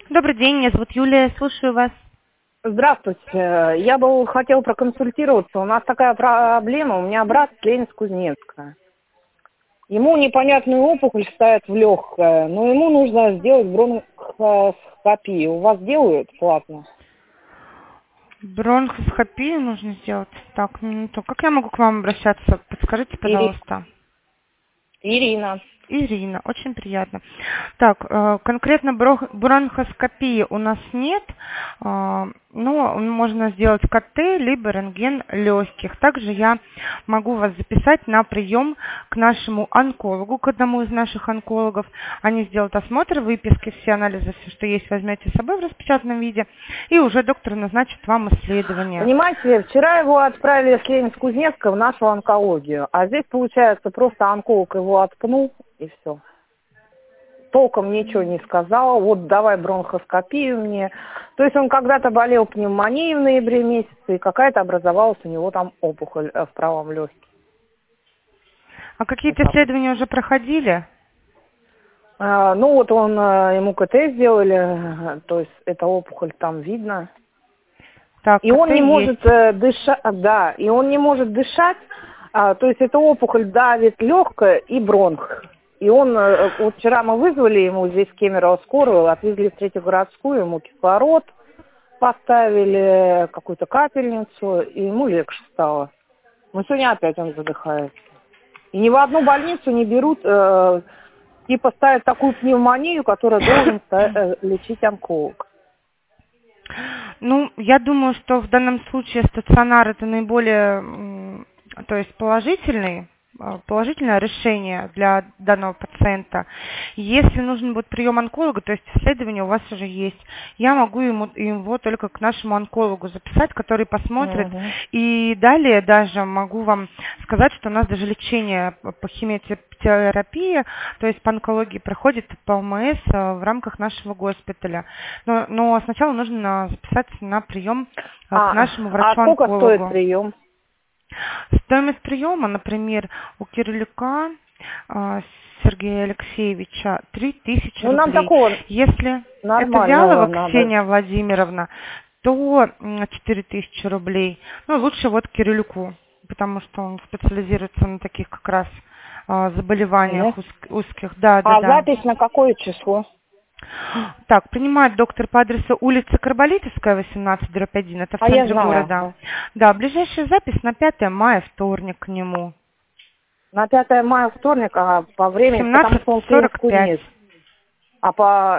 Добрый день, меня зовут Юлия, слушаю вас. Здравствуйте. Я бы хотела проконсультироваться. У нас такая проблема. У меня брат с Ленинск-Кузнецка. Ему непонятную опухоль ставят в легкое, но ему нужно сделать бронхоскопию. У вас делают платно? Бронхоскопию нужно сделать. Так, минуту. Как я могу к вам обращаться? Подскажите, пожалуйста. Ирина. Ирина, очень приятно. Так, конкретно бронхоскопии у нас нет, но можно сделать КТ, либо рентген легких. Также я могу вас записать на прием к нашему онкологу, к одному из наших онкологов. Они сделают осмотр, выписки, все анализы, все, что есть, возьмете с собой в распечатанном виде, и уже доктор назначит вам исследование. Понимаете, вчера его отправили с Ленинск-Кузнецка в нашу онкологию, а здесь, получается, просто онколог его отпнул, и все. Толком ничего не сказал, вот давай бронхоскопию мне. То есть он когда-то болел пневмонией в ноябре месяце, и какая-то образовалась у него там опухоль в правом легком. А какие-то исследования уже проходили? Ну вот ему КТ сделали, то есть эта опухоль там видно. Так, И он КТ не может есть. дышать, да, и он не может дышать, то есть эта опухоль давит легкое и бронх. И он, вот вчера мы вызвали ему здесь в Кемерово скорую, отвезли в Третьегородскую, ему кислород поставили, какую-то капельницу, и ему легче стало. Но сегодня опять он задыхается. И ни в одну больницу не берут, типа ставят такую пневмонию, которую должен лечить онколог. Ну, я думаю, что в данном случае стационар это наиболее, то есть положительное решение для данного пациента. Если нужен будет прием онколога, то есть исследование у вас уже есть, я могу его только к нашему онкологу записать, который посмотрит. Угу. И далее даже могу вам сказать, что у нас даже лечение по химиотерапии, то есть по онкологии, проходит по ОМС в рамках нашего госпиталя. Но сначала нужно записаться на прием к нашему врачу-онкологу. А сколько стоит прием? Стоимость приема, например, у Кириллюка Сергея Алексеевича 3000 рублей. Нам такого Если это Вялова Ксения Владимировна, то 4000 рублей. Ну, лучше вот Кириллюку, потому что он специализируется на таких как раз заболеваниях узких. Да. Запись на какое число? Так, принимает доктор по адресу улица Карболитовская, 18/1, это в центре города. Да, ближайшая запись на 5 мая, вторник к нему. На 5 мая вторник, а по времени, потому что он 17:45. А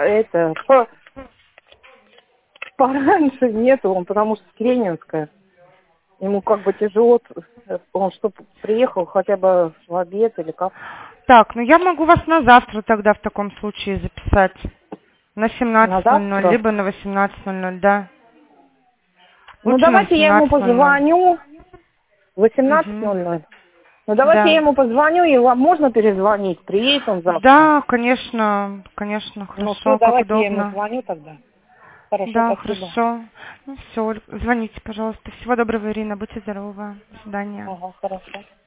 пораньше нету, он потому что с Ленинска. Ему как бы тяжело, он чтобы приехал хотя бы в обед или как. Так, ну я могу вас на завтра тогда в таком случае записать. На 17:00, либо на 18:00, да. Ну давайте я ему позвоню. 18:00. Ну давайте я ему позвоню, и вам можно перезвонить, приедет он завтра? Да, конечно, хорошо, ну, все, как давайте удобно. Я ему звоню тогда. Хорошо, да, спасибо. Хорошо. Ну все, звоните, пожалуйста. Всего доброго, Ирина, будьте здоровы. До свидания. Ага, хорошо.